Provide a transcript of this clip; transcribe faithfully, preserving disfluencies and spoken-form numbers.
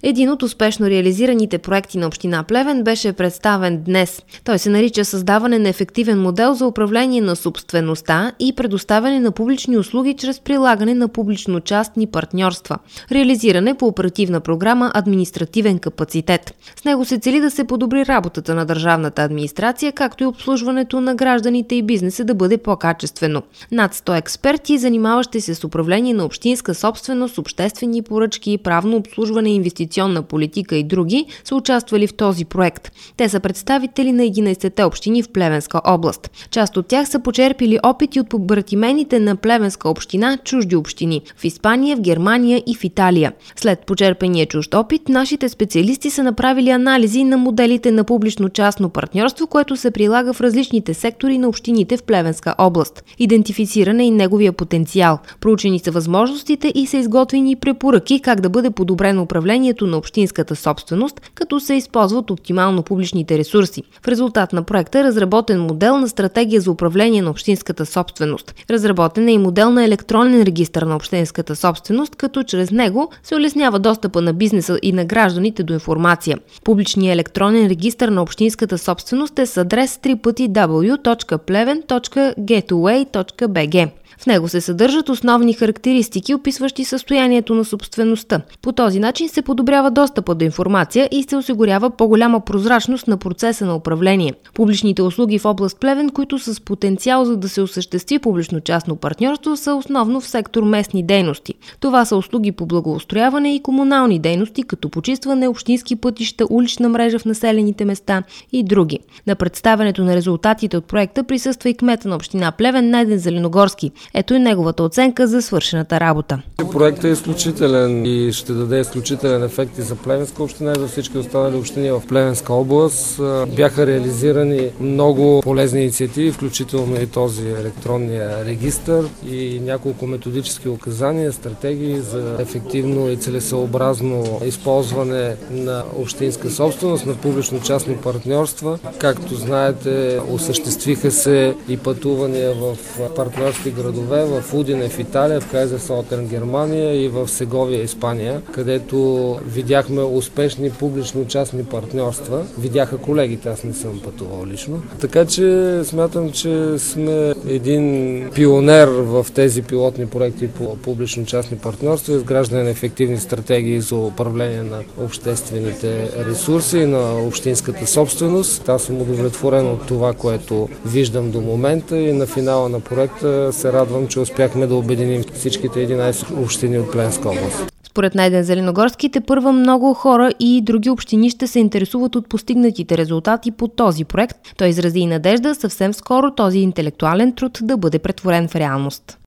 Един от успешно реализираните проекти на община Плевен беше представен днес. Той се нарича създаване на ефективен модел за управление на собствеността и предоставяне на публични услуги чрез прилагане на публично-частни партньорства. Реализиране по оперативна програма „Административен капацитет“. С него се цели да се подобри работата на държавната администрация, както и обслужването на гражданите и бизнеса да бъде по-качествено. Над сто експерти, занимаващи се с управление на общинска собственост, обществени поръчки, правно обслужване, инвестиционна политика и други, са участвали в този проект. Те са представители на единайсетте общини в Плевенска област. Част от тях са почерпили опити от побратимените на Плевенска община чужди общини в Испания, в Германия и в Италия. След почерпения чужд опит, нашите специалисти са направили анализи на моделите на публично-частно партньорство, което се прилага в различните сектори на общините в Плевенска област. Идентифициране и неговия потенциал. Проучени са възможностите и са изготвени препоръки как да бъде подобрено управлението на общинската собственост, като се използват оптимално публичните ресурси. В резултат на проекта е разработен модел на стратегия за управление на общинската собственост. Разработен е и модел на електронен регистър на общинската собственост, като чрез него се улеснява достъпа на бизнеса и на гражданите до информация. Публичният електронен регистър на общинската собственост е с адрес дабъл ю дабъл ю дабъл ю точка плевен точка гетуей точка би джи. В него се съдържат основни характеристики, описващи състоянието на собствеността. По този начин се подобрява достъпа до информация и се осигурява по-голяма прозрачност на процеса на управление. Публичните услуги в област Плевен, които са с потенциал за да се осъществи публично-частно партньорство, са основно в сектор местни дейности. Това са услуги по благоустрояване и комунални дейности, като почистване, общински пътища, улична мрежа в населените места и други. На представянето на резултатите от проекта присъства и кмета на община Плевен Найден Зеленогорски. Ето и неговата оценка за свършената работа. Проектът е изключителен и ще даде изключителен ефект и за Плевенска община и за всички останали общини в Плевенска област. Бяха реализирани много полезни инициативи, включително и този електронния регистър и няколко методически указания, стратегии за ефективно и целесъобразно използване на общинска собственост, на публично-частни партньорства. Както знаете, осъществиха се и пътувания в партньорски градове, в Удине в Италия, в Кайзерслаутърн Германия и в Сеговия Испания, където видяхме успешни публично-частни партньорства. Видяха колегите, аз не съм пътувал лично. Така че смятам, че сме един пионер в тези пилотни проекти по публично-частни партньорства, изграждане на ефективни стратегии за управление на обществените ресурси и на общинската собственост. Аз съм удовлетворен от това, което виждам до момента и на финала на проекта се радвам, че успяхме да обединим всичките единайсет общини от Плевенска област. Според Найден Зеленогорски, тепърва много хора и други общини ще се интересуват от постигнатите резултати по този проект. Той изрази и надежда съвсем скоро този интелектуален труд да бъде претворен в реалност.